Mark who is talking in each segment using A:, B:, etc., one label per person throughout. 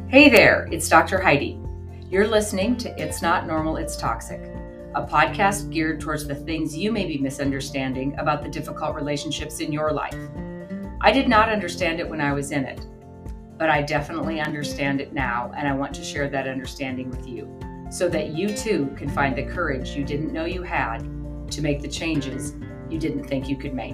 A: Hey there, it's Dr. Heidi. You're listening to It's Not Normal, It's Toxic, a podcast geared towards the things you may be misunderstanding about the difficult relationships in your life. I did not understand it when I was in it, but I definitely understand it now, and I want to share that understanding with you so that you too can find the courage you didn't know you had to make the changes you didn't think you could make.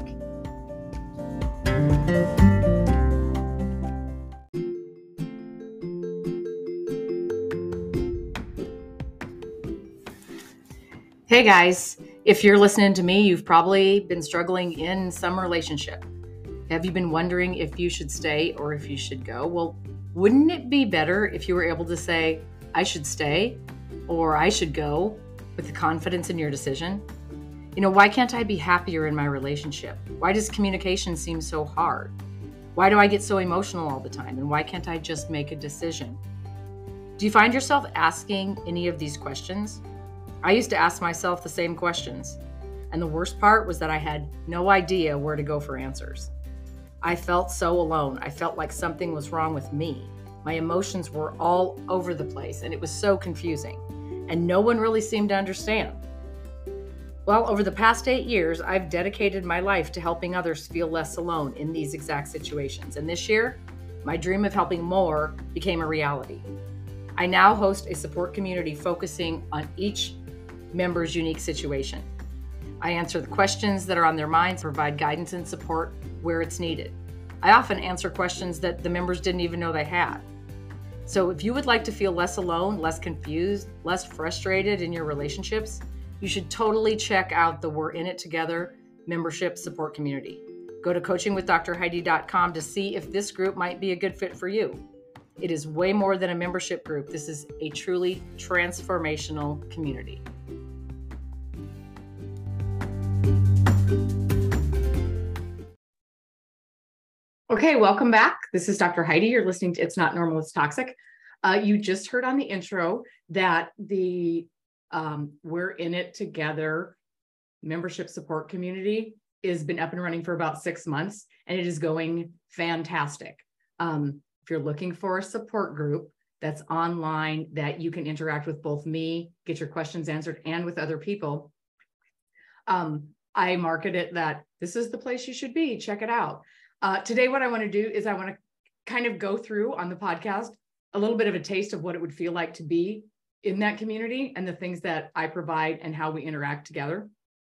A: Hey guys, if you're listening to me, you've probably been struggling in some relationship. Have you been wondering if you should stay or if you should go? Well, wouldn't it be better if you were able to say, I should stay or I should go with the confidence in your decision? Why can't I be happier in my relationship? Why does communication seem so hard? Why do I get so emotional all the time? And why can't I just make a decision? Do you find yourself asking any of these questions? I used to ask myself the same questions, and the worst part was that I had no idea where to go for answers. I felt so alone. I felt like something was wrong with me. My emotions were all over the place, and it was so confusing, and no one really seemed to understand. Well, over the past 8 years, I've dedicated my life to helping others feel less alone in these exact situations, and this year, my dream of helping more became a reality. I now host a support community focusing on each member's unique situation. I answer the questions that are on their minds, provide guidance and support where it's needed. I often answer questions that the members didn't even know they had. So if you would like to feel less alone, less confused, less frustrated in your relationships, you should totally check out the We're In It Together membership support community. Go to coachingwithdrheidi.com to see if this group might be a good fit for you. It is way more than a membership group. This is a truly transformational community. Okay, welcome back. This is Dr. Heidi. You're listening to It's Not Normal, It's Toxic. You just heard on the intro that the We're In It Together membership support community has been up and running for about 6 months, and it is going fantastic. If you're looking for a support group that's online that you can interact with both me, get your questions answered, and with other people, I market it that this is the place you should be. Check it out. Today, what I want to do is I want to kind of go through on the podcast a little bit of a taste of what it would feel like to be in that community and the things that I provide and how we interact together.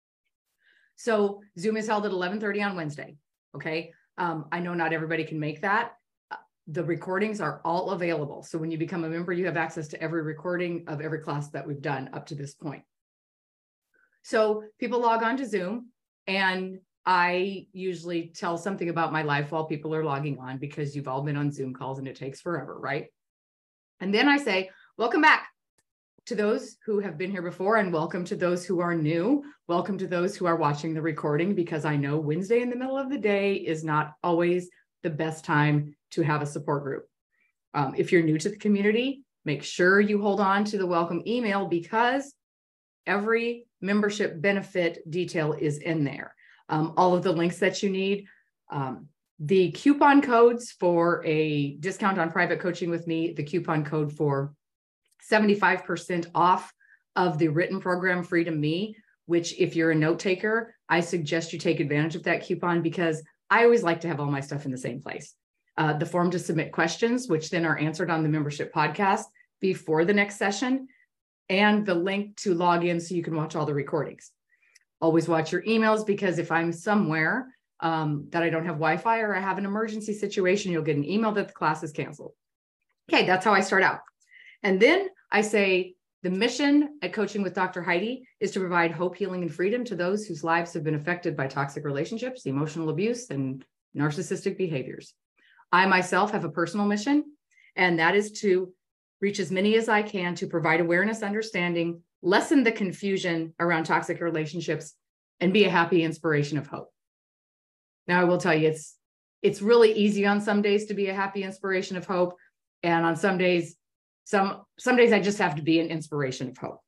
A: So Zoom is held at 11:30 on Wednesday. Okay. I know not everybody can make that. The recordings are all available. So when you become a member, you have access to every recording of every class that we've done up to this point. So people log on to Zoom, and I usually tell something about my life while people are logging on, because you've all been on Zoom calls and it takes forever, right? And then I say, welcome back to those who have been here before, and welcome to those who are new. Welcome to those who are watching the recording, because I know Wednesday in the middle of the day is not always the best time to have a support group. If you're new to the community, make sure you hold on to the welcome email, because every membership benefit detail is in there. All of the links that you need, the coupon codes for a discount on private coaching with me, the coupon code for 75% off of the written program Freedom Me, which if you're a note taker, I suggest you take advantage of that coupon, because I always like to have all my stuff in the same place. The form to submit questions, which then are answered on the membership podcast before the next session, and the link to log in so you can watch all the recordings. Always watch your emails, because if I'm somewhere that I don't have Wi-Fi or I have an emergency situation, you'll get an email that the class is canceled. Okay, that's how I start out. And then I say, the mission at Coaching with Dr. Heidi is to provide hope, healing, and freedom to those whose lives have been affected by toxic relationships, emotional abuse, and narcissistic behaviors. I myself have a personal mission, and that is to reach as many as I can to provide awareness, understanding, lessen the confusion around toxic relationships, and be a happy inspiration of hope. Now, I will tell you, it's really easy on some days to be a happy inspiration of hope. And on some days, some days I just have to be an inspiration of hope.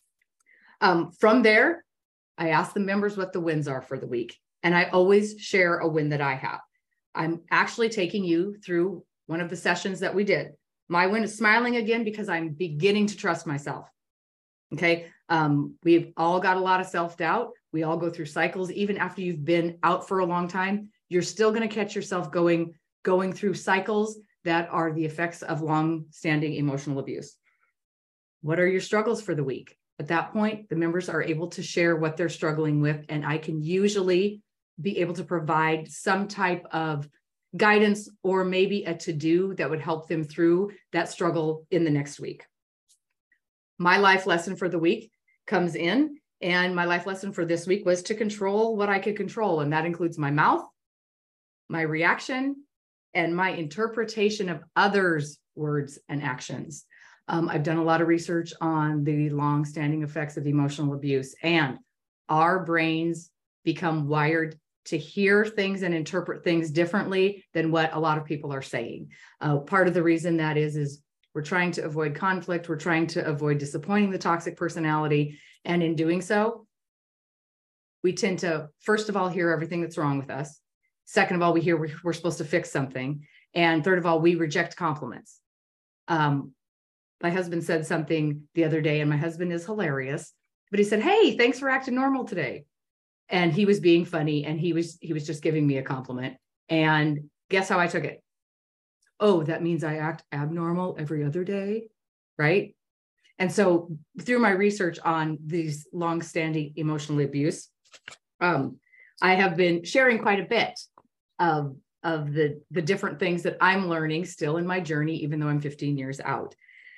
A: From there, I ask the members what the wins are for the week. And I always share a win that I have. I'm actually taking you through one of the sessions that we did. My win is smiling again because I'm beginning to trust myself. Okay. We've all got a lot of self-doubt. We all go through cycles. Even after you've been out for a long time, you're still going to catch yourself going through cycles that are the effects of long-standing emotional abuse. What are your struggles for the week? At that point, the members are able to share what they're struggling with, and I can usually be able to provide some type of guidance or maybe a to-do that would help them through that struggle in the next week. My life lesson for the week comes in, and my life lesson for this week was to control what I could control, and that includes my mouth, my reaction, and my interpretation of others' words and actions. I've done a lot of research on the long-standing effects of emotional abuse, and our brains become wired to hear things and interpret things differently than what a lot of people are saying. Part of the reason that is we're trying to avoid conflict. We're trying to avoid disappointing the toxic personality. And in doing so, we tend to, first of all, hear everything that's wrong with us. Second of all, we hear we're supposed to fix something. And third of all, we reject compliments. My husband said something the other day, and my husband is hilarious, but he said, "Hey, thanks for acting normal today." And he was being funny, and he was just giving me a compliment. And guess how I took it? Oh, that means I act abnormal every other day, right? And so through my research on these long-standing emotional abuse, I have been sharing quite a bit of the different things that I'm learning still in my journey, even though I'm 15 years out.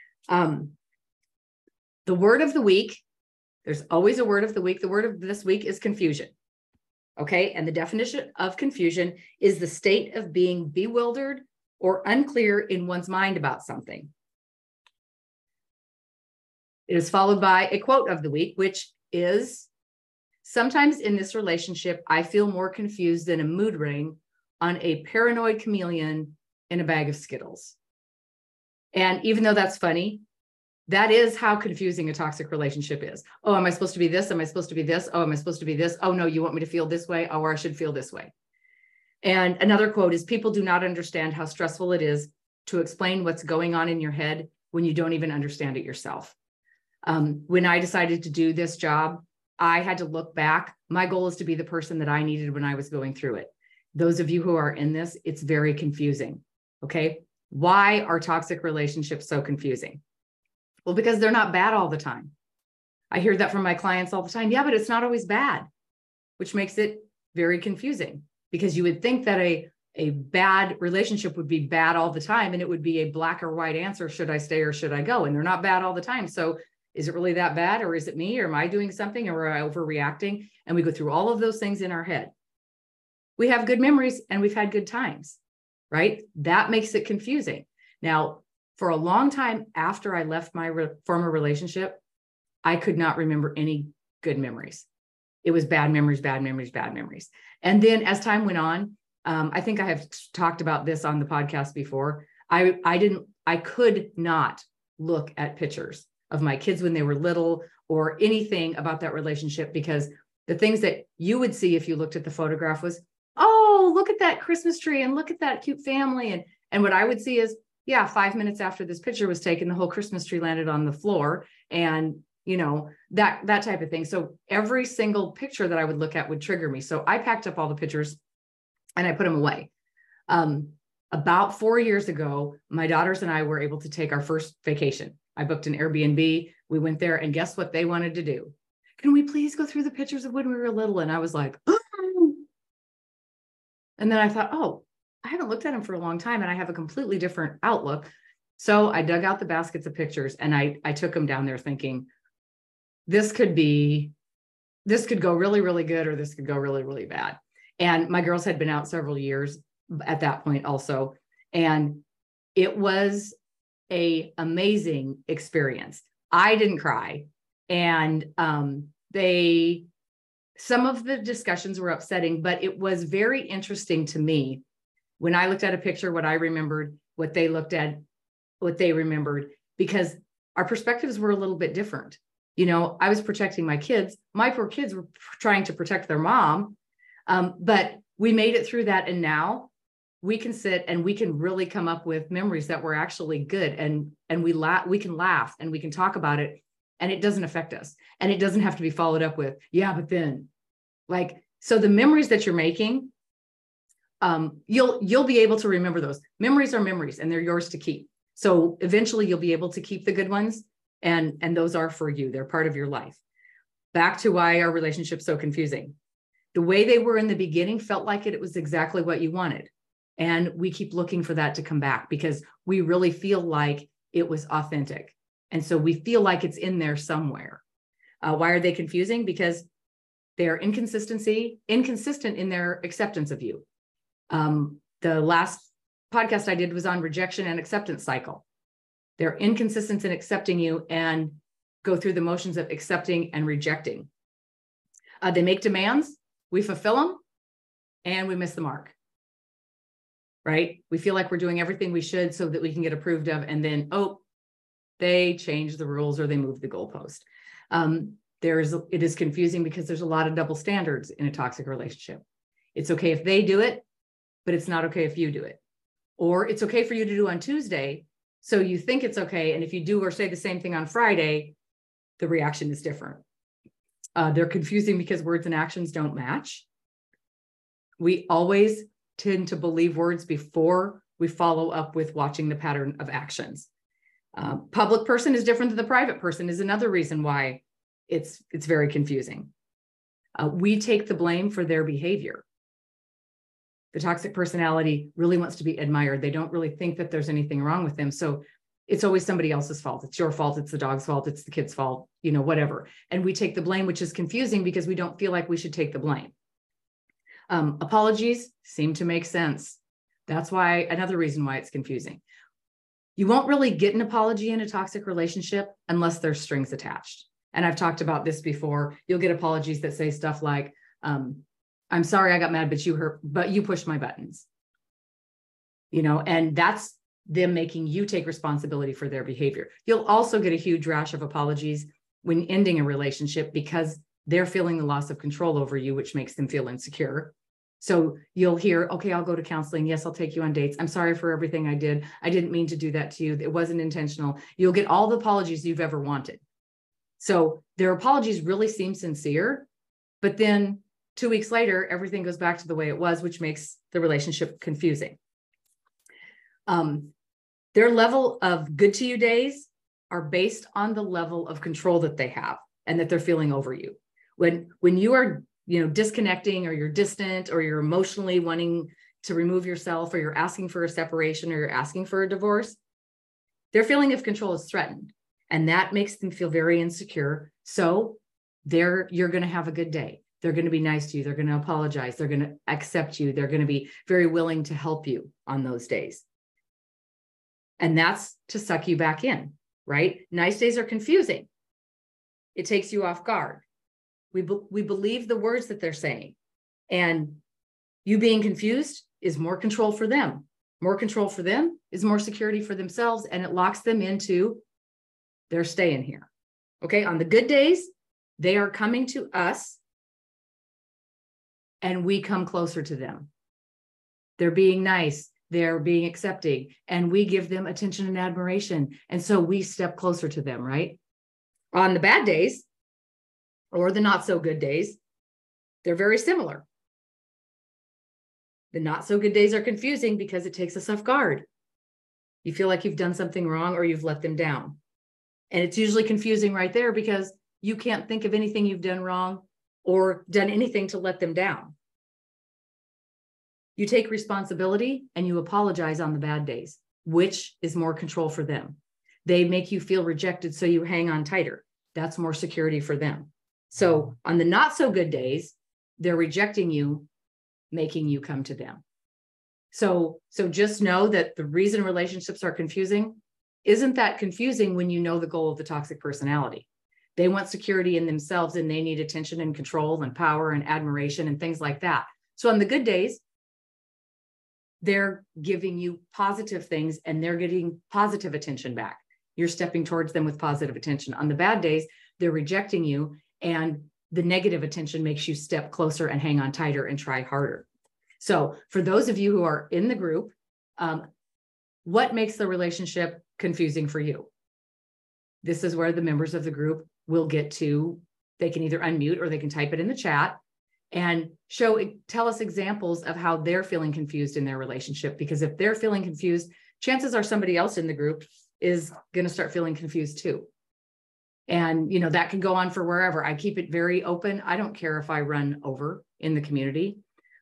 A: The word of the week, there's always a word of the week. The word of this week is confusion. Okay. And the definition of confusion is the state of being bewildered or unclear in one's mind about something. It is followed by a quote of the week, which is, "Sometimes in this relationship, I feel more confused than a mood ring on a paranoid chameleon in a bag of Skittles." And even though that's funny, that is how confusing a toxic relationship is. Oh, am I supposed to be this? Am I supposed to be this? Oh, am I supposed to be this? Oh, no, you want me to feel this way? Oh, or I should feel this way. And another quote is, "People do not understand how stressful it is to explain what's going on in your head when you don't even understand it yourself." When I decided to do this job, I had to look back. My goal is to be the person that I needed when I was going through it. Those of you who are in this, it's very confusing. Okay. Why are toxic relationships so confusing? Well, because they're not bad all the time. I hear that from my clients all the time. Yeah, but it's not always bad, which makes it very confusing, because you would think that a bad relationship would be bad all the time, and it would be a black or white answer. Should I stay or should I go? And they're not bad all the time. So is it really that bad, or is it me, or am I doing something, or am I overreacting? And we go through all of those things in our head. We have good memories and we've had good times, right? That makes it confusing. Now, for a long time after I left my former relationship, I could not remember any good memories. It was bad memories, bad memories, bad memories. And then as time went on, I think I have talked about this on the podcast before. I could not look at pictures of my kids when they were little or anything about that relationship, because the things that you would see if you looked at the photograph was, oh, look at that Christmas tree and look at that cute family. And what I would see is, yeah, 5 minutes after this picture was taken, the whole Christmas tree landed on the floor, and that type of thing. So every single picture that I would look at would trigger me. So I packed up all the pictures and I put them away. About 4 years ago, my daughters and I were able to take our first vacation. I booked an Airbnb. We went there, and guess what they wanted to do? Can we please go through the pictures of when we were little? And I was like, oh. And then I thought, oh, I haven't looked at them for a long time, and I have a completely different outlook. So I dug out the baskets of pictures, and I took them down there thinking, this could go really, really good, or this could go really, really bad. And my girls had been out several years at that point also. And it was an amazing experience. I didn't cry. And some of the discussions were upsetting, but it was very interesting to me when I looked at a picture, what I remembered, what they looked at, what they remembered, because our perspectives were a little bit different. I was protecting my kids. My poor kids were trying to protect their mom. But we made it through that. And now we can sit and we can really come up with memories that were actually good, and we can laugh and we can talk about it, and it doesn't affect us, and it doesn't have to be followed up with, yeah, but then, like, so the memories that you're making, you'll be able to remember those. Memories are memories, and they're yours to keep. So eventually you'll be able to keep the good ones, and those are for you. They're part of your life. Back to why our relationship's so confusing. The way they were in the beginning felt like it was exactly what you wanted. And we keep looking for that to come back because we really feel like it was authentic. And so we feel like it's in there somewhere. Why are they confusing? Because they're inconsistent in their acceptance of you. The last podcast I did was on rejection and acceptance cycle. They're inconsistent in accepting you and go through the motions of accepting and rejecting. They make demands, we fulfill them, and we miss the mark, right? We feel like we're doing everything we should so that we can get approved of, and then, oh, they change the rules or they move the goalpost. It is confusing because there's a lot of double standards in a toxic relationship. It's okay if they do it, but it's not okay if you do it. Or it's okay for you to do on Tuesday, so you think it's okay, and if you do or say the same thing on Friday, the reaction is different. They're confusing because words and actions don't match. We always tend to believe words before we follow up with watching the pattern of actions. Public person is different than the private person is another reason why it's very confusing. We take the blame for their behavior. The toxic personality really wants to be admired. They don't really think that there's anything wrong with them. So it's always somebody else's fault. It's your fault. It's the dog's fault. It's the kid's fault, whatever. And we take the blame, which is confusing because we don't feel like we should take the blame. Apologies seem to make sense. That's why another reason why it's confusing. You won't really get an apology in a toxic relationship unless there's strings attached. And I've talked about this before. You'll get apologies that say stuff like, I'm sorry I got mad, but you pushed my buttons. And that's them making you take responsibility for their behavior. You'll also get a huge rash of apologies when ending a relationship because they're feeling the loss of control over you, which makes them feel insecure. So you'll hear, okay, I'll go to counseling. Yes, I'll take you on dates. I'm sorry for everything I did. I didn't mean to do that to you. It wasn't intentional. You'll get all the apologies you've ever wanted. So their apologies really seem sincere, but then 2 weeks later, everything goes back to the way it was, which makes the relationship confusing. Their level of good to you days are based on the level of control that they have and that they're feeling over you. When you are, disconnecting, or you're distant, or you're emotionally wanting to remove yourself, or you're asking for a separation, or you're asking for a divorce, their feeling of control is threatened. And that makes them feel very insecure. So you're going to have a good day. They're going to be nice to you. They're going to apologize. They're going to accept you. They're going to be very willing to help you on those days. And that's to suck you back in, right? Nice days are confusing. It takes you off guard. We believe the words that they're saying. And you being confused is more control for them. More control for them is more security for themselves. And it locks them into they're staying here. Okay. On the good days, they are coming to us and we come closer to them. They're being nice. They're being accepting, and we give them attention and admiration. And so we step closer to them, right? On the bad days or the not so good days, they're very similar. The not so good days are confusing because it takes us off guard. You feel like you've done something wrong or you've let them down. And it's usually confusing right there because you can't think of anything you've done wrong or done anything to let them down. You take responsibility and you apologize on the bad days, which is more control for them. They make you feel rejected, so you hang on tighter. That's more security for them. So on the not so good days, they're rejecting you, making you come to them. So just know that the reason relationships are confusing isn't that confusing when you know the goal of the toxic personality. They want security in themselves and they need attention and control and power and admiration and things like that. So on the good days, they're giving you positive things and they're getting positive attention back. You're stepping towards them with positive attention. On the bad days, they're rejecting you, and the negative attention makes you step closer and hang on tighter and try harder. So for those of you who are in the group, what makes the relationship confusing for you? This is where the members of the group will get to, they can either unmute or they can type it in the chat and tell us examples of how they're feeling confused in their relationship. Because if they're feeling confused, chances are somebody else in the group is going to start feeling confused too. And, that can go on for wherever. I keep it very open. I don't care if I run over in the community.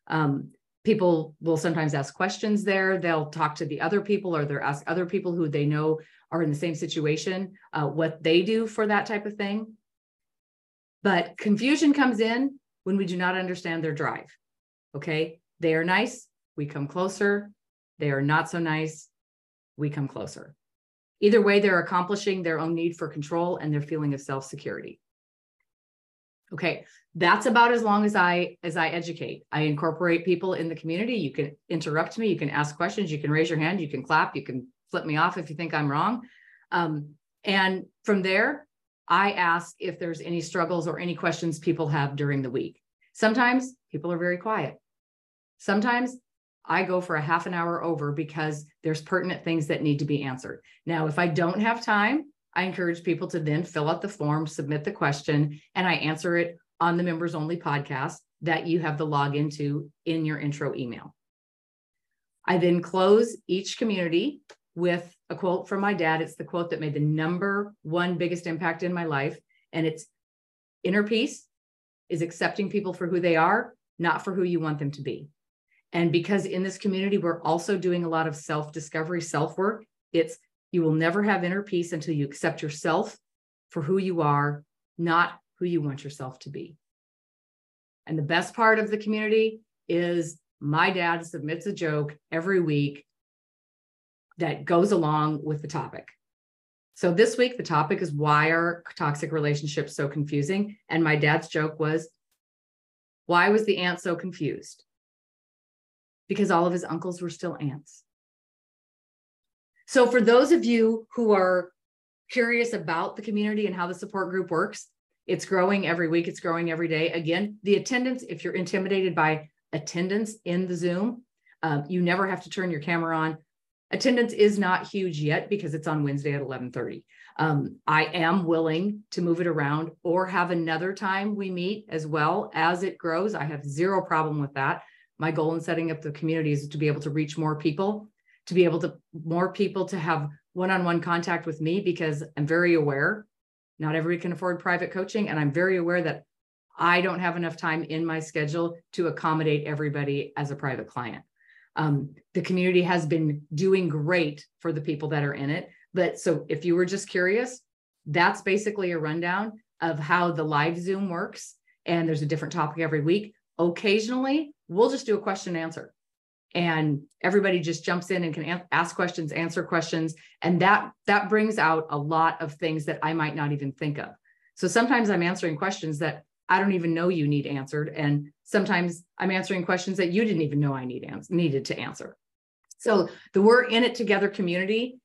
A: People will sometimes ask questions there. They'll talk to the other people, or they'll ask other people who they know are in the same situation, what they do for that type of thing. But confusion comes in when we do not understand their drive. Okay. They are nice. We come closer. They are not so nice. We come closer. Either way, they're accomplishing their own need for control and their feeling of self-security. Okay, that's about as long as I educate. I incorporate people in the community. You can interrupt me, you can ask questions, you can raise your hand, you can clap, you can flip me off if you think I'm wrong. And from there, I ask if there's any struggles or any questions people have during the week. Sometimes people are very quiet. Sometimes I go for a half an hour over because there's pertinent things that need to be answered. Now, if I don't have time, I encourage people to then fill out the form, submit the question, and I answer it on the members only podcast that you have the login to in your intro email. I then close each community with a quote from my dad. It's the quote that made the number one biggest impact in my life. And it's inner peace is accepting people for who they are, not for who you want them to be. And because in this community, we're also doing a lot of self-discovery, self-work, you will never have inner peace until you accept yourself for who you are, not who you want yourself to be. And the best part of the community is my dad submits a joke every week that goes along with the topic. So this week, the topic is why are toxic relationships so confusing? And my dad's joke was, why was the aunt so confused? Because all of his uncles were still aunts. So for those of you who are curious about the community and how the support group works, it's growing every week. It's growing every day. Again, the attendance, if you're intimidated by attendance in the Zoom, you never have to turn your camera on. Attendance is not huge yet because it's on Wednesday at 11:30. I am willing to move it around or have another time we meet as well as it grows. I have zero problem with that. My goal in setting up the community is to be able to reach more people, more people to have one-on-one contact with me, because I'm very aware not everybody can afford private coaching. And I'm very aware that I don't have enough time in my schedule to accommodate everybody as a private client. The community has been doing great for the people that are in it. But so if you were just curious, that's basically a rundown of how the live Zoom works. And there's a different topic every week. Occasionally, we'll just do a question and answer. And everybody just jumps in and can ask questions, answer questions. And that brings out a lot of things that I might not even think of. So sometimes I'm answering questions that I don't even know you need answered. And sometimes I'm answering questions that you didn't even know I needed to answer. So the We're In It Together community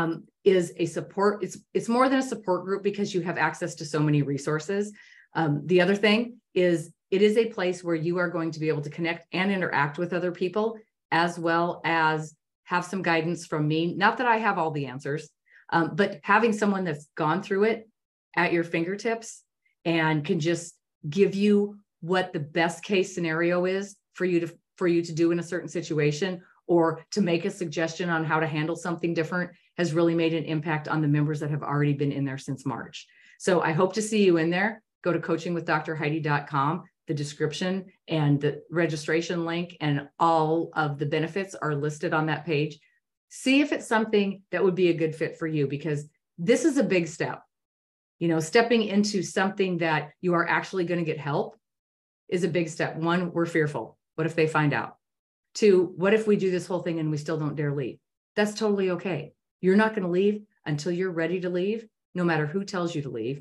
A: is a support. It's more than a support group because you have access to so many resources. The other thing is it is a place where you are going to be able to connect and interact with other people, as well as have some guidance from me. Not that I have all the answers, but having someone that's gone through it at your fingertips and can just give you what the best case scenario is for you to do in a certain situation, or to make a suggestion on how to handle something different, has really made an impact on the members that have already been in there since March. So I hope to see you in there. Go to coachingwithdrheidi.com. The description and the registration link and all of the benefits are listed on that page. See if it's something that would be a good fit for you, because this is a big step. Stepping into something that you are actually going to get help is a big step. One, we're fearful. What if they find out? Two, what if we do this whole thing and we still don't dare leave? That's totally okay. You're not going to leave until you're ready to leave, no matter who tells you to leave.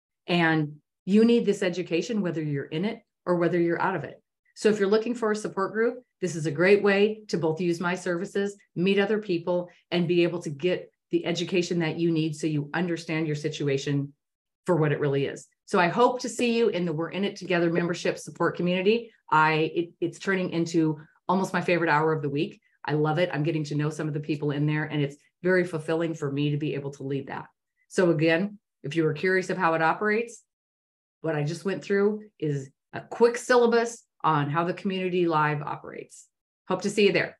A: And you need this education, whether you're in it or whether you're out of it. So if you're looking for a support group, this is a great way to both use my services, meet other people, and be able to get the education that you need so you understand your situation for what it really is. So I hope to see you in the We're In It Together membership support community. It's turning into almost my favorite hour of the week. I love it. I'm getting to know some of the people in there, and it's very fulfilling for me to be able to lead that. So again, if you were curious of how it operates, what I just went through is a quick syllabus on how the Community Live operates. Hope to see you there.